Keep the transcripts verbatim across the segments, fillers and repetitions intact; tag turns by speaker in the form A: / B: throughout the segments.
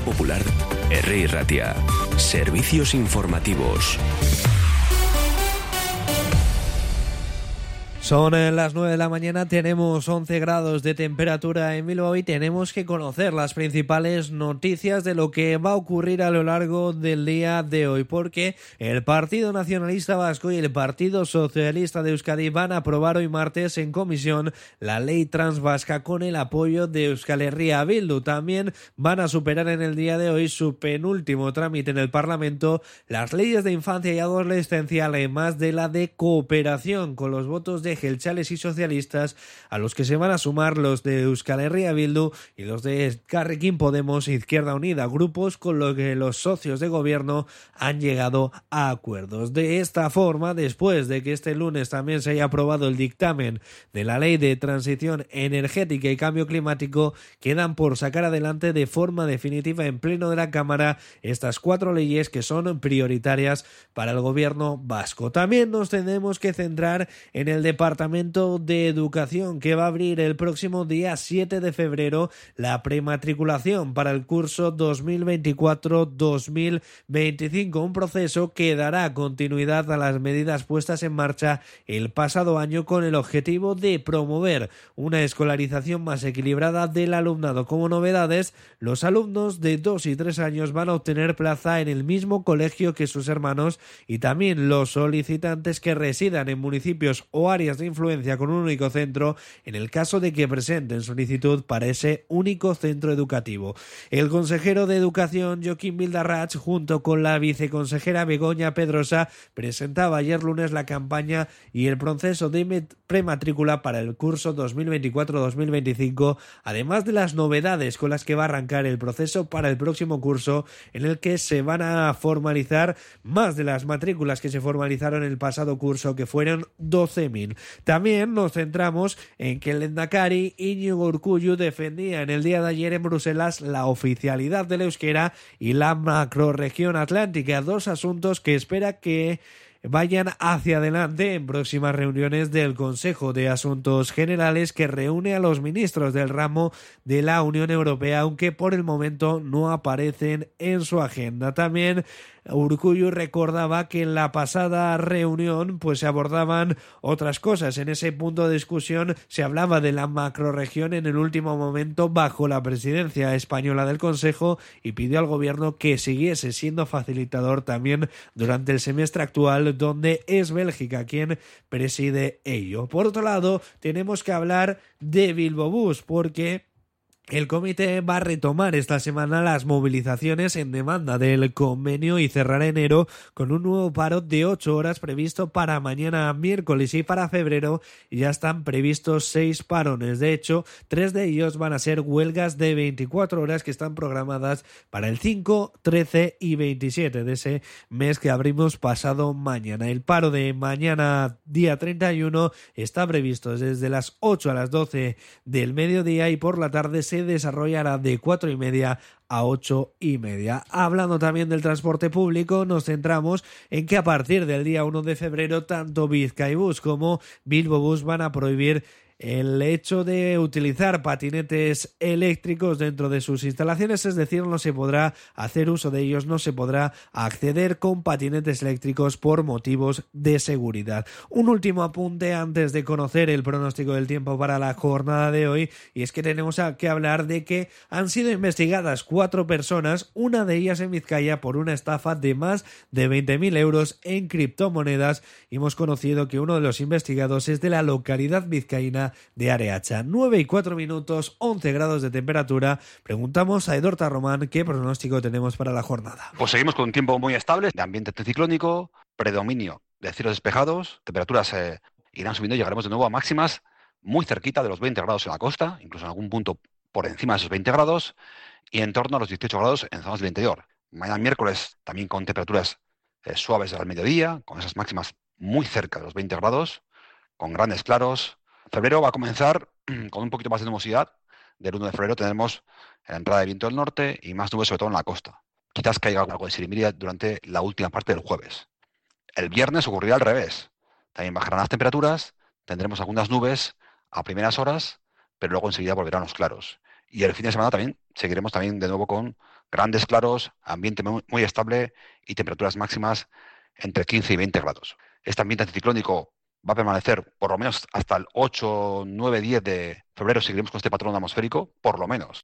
A: Popular, Herri Ratia. Servicios informativos.
B: Son las nueve de la mañana, tenemos once grados de temperatura en Bilbao y tenemos que conocer las principales noticias de lo que va a ocurrir a lo largo del día de hoy, porque el Partido Nacionalista Vasco y el Partido Socialista de Euskadi van a aprobar hoy martes en comisión la ley trans vasca con el apoyo de Euskal Herria Bildu. También van a superar en el día de hoy su penúltimo trámite en el Parlamento las leyes de infancia y adolescencia, además de la de cooperación, con los votos de Jeltzales y socialistas, a los que se van a sumar los de Euskal Herria Bildu y los de Carrequín Podemos e Izquierda Unida, grupos con los que los socios de gobierno han llegado a acuerdos. De esta forma, después de que este lunes también se haya aprobado el dictamen de la Ley de Transición Energética y Cambio Climático, quedan por sacar adelante de forma definitiva en pleno de la Cámara estas cuatro leyes que son prioritarias para el gobierno vasco. También nos tenemos que centrar en el departamento Departamento de Educación, que va a abrir el próximo día siete de febrero la prematriculación para el curso dos mil veinticuatro dos mil veinticinco, un proceso que dará continuidad a las medidas puestas en marcha el pasado año con el objetivo de promover una escolarización más equilibrada del alumnado. Como novedades, los alumnos de dos y tres años van a obtener plaza en el mismo colegio que sus hermanos y también los solicitantes que residan en municipios o áreas de influencia con un único centro, en el caso de que presenten solicitud para ese único centro educativo. El consejero de Educación, Joaquín Bildarratz, junto con la viceconsejera Begoña Pedrosa, presentaba ayer lunes la campaña y el proceso de prematrícula para el curso dos mil veinticuatro dos mil veinticinco, además de las novedades con las que va a arrancar el proceso para el próximo curso, en el que se van a formalizar más de las matrículas que se formalizaron el pasado curso, que fueron doce mil. También nos centramos en que el lehendakari Íñigo Urkullu defendía en el día de ayer en Bruselas la oficialidad del euskera y la macrorregión atlántica, dos asuntos que espera que vayan hacia adelante en próximas reuniones del Consejo de Asuntos Generales, que reúne a los ministros del ramo de la Unión Europea, aunque por el momento no aparecen en su agenda. También Urkullu recordaba que en la pasada reunión pues se abordaban otras cosas. En ese punto de discusión se hablaba de la macrorregión en el último momento bajo la presidencia española del Consejo y pidió al gobierno que siguiese siendo facilitador también durante el semestre actual, donde es Bélgica quien preside ello. Por otro lado, tenemos que hablar de Bilbo Bus, porque el comité va a retomar esta semana las movilizaciones en demanda del convenio y cerrará enero con un nuevo paro de ocho horas previsto para mañana miércoles, y para febrero ya están previstos seis parones. De hecho, tres de ellos van a ser huelgas de veinticuatro horas que están programadas para el cinco, trece y veintisiete de ese mes que abrimos pasado mañana. El paro de mañana, día treinta y uno, está previsto desde las ocho a las doce del mediodía y por la tarde se desarrollará de cuatro y media a ocho y media. Hablando también del transporte público, nos centramos en que a partir del día uno de febrero tanto Bizkaibus como Bilbo Bus van a prohibir el hecho de utilizar patinetes eléctricos dentro de sus instalaciones, es decir, no se podrá hacer uso de ellos, no se podrá acceder con patinetes eléctricos por motivos de seguridad. Un último apunte antes de conocer el pronóstico del tiempo para la jornada de hoy, y es que tenemos que hablar de que han sido investigadas cuatro personas, una de ellas en Vizcaya, por una estafa de más de veinte mil euros en criptomonedas, y hemos conocido que uno de los investigados es de la localidad vizcaína de Areacha. nueve y cuatro minutos, once grados de temperatura. Preguntamos a Edorta Román qué pronóstico tenemos para la jornada.
C: Pues seguimos con un tiempo muy estable, de ambiente anticiclónico, predominio de cielos despejados, temperaturas eh, irán subiendo y llegaremos de nuevo a máximas muy cerquita de los veinte grados en la costa, incluso en algún punto por encima de esos veinte grados, y en torno a los dieciocho grados en zonas del interior. Mañana miércoles también con temperaturas eh, suaves al mediodía, con esas máximas muy cerca de los veinte grados, con grandes claros. Febrero va a comenzar con un poquito más de nubosidad. Del uno de febrero tenemos la entrada de viento del norte y más nubes, sobre todo en la costa. Quizás caiga algo de sirimiria durante la última parte del jueves. El viernes ocurrirá al revés. También bajarán las temperaturas, tendremos algunas nubes a primeras horas, pero luego enseguida volverán los claros. Y el fin de semana también seguiremos también de nuevo con grandes claros, ambiente muy, muy estable y temperaturas máximas entre quince y veinte grados. Este ambiente anticiclónico va a permanecer por lo menos hasta el ocho, nueve, diez de febrero. Seguiremos con este patrón atmosférico, por lo menos.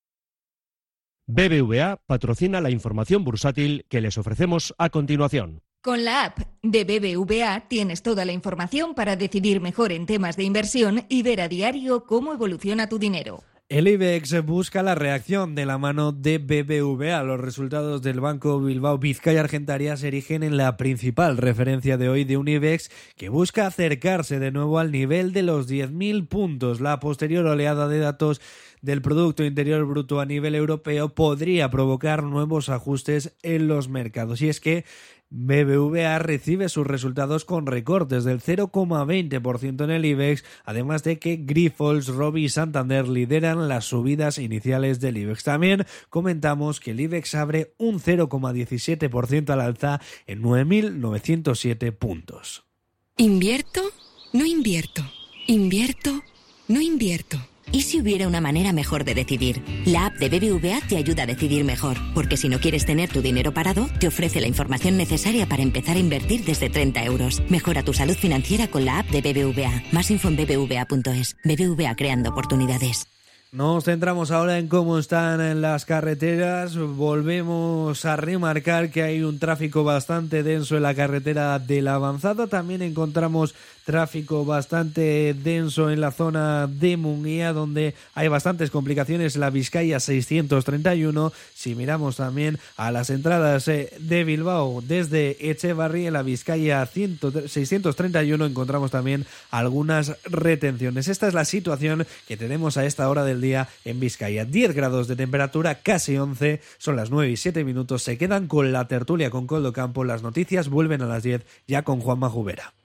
D: B B V A patrocina la información bursátil que les ofrecemos a continuación.
E: Con la app de B B V A tienes toda la información para decidir mejor en temas de inversión y ver a diario cómo evoluciona tu dinero.
B: El IBEX busca la reacción de la mano de B B V A. Los resultados del Banco Bilbao Vizcaya Argentaria se erigen en la principal referencia de hoy de un IBEX que busca acercarse de nuevo al nivel de los diez mil puntos. La posterior oleada de datos del Producto Interior Bruto a nivel europeo podría provocar nuevos ajustes en los mercados. Y es que B B V A recibe sus resultados con recortes del cero coma veinte por ciento en el IBEX, además de que Grifols, Robi y Santander lideran las subidas iniciales del IBEX. También comentamos que el IBEX abre un cero coma diecisiete por ciento al alza en nueve mil novecientos siete puntos.
F: ¿Invierto? No invierto. ¿Invierto? No invierto. ¿Y si hubiera una manera mejor de decidir? La app de B B V A te ayuda a decidir mejor, porque si no quieres tener tu dinero parado, te ofrece la información necesaria para empezar a invertir desde treinta euros. Mejora tu salud financiera con la app de B B V A. Más info en b b v a punto es. B B V A, creando oportunidades.
B: Nos centramos ahora en cómo están en las carreteras. Volvemos a remarcar que hay un tráfico bastante denso en la carretera de la Avanzada. También encontramos tráfico bastante denso en la zona de Munguía, donde hay bastantes complicaciones. La Vizcaya seiscientos treinta y uno. Si miramos también a las entradas de Bilbao desde Echevarri, en la Vizcaya seiscientos treinta y uno encontramos también algunas retenciones. Esta es la situación que tenemos a esta hora del día en Vizcaya. diez grados de temperatura, casi once, son las nueve y siete minutos. Se quedan con la tertulia con Coldo Campo. Las noticias vuelven a las diez, ya con Juanma Jubera.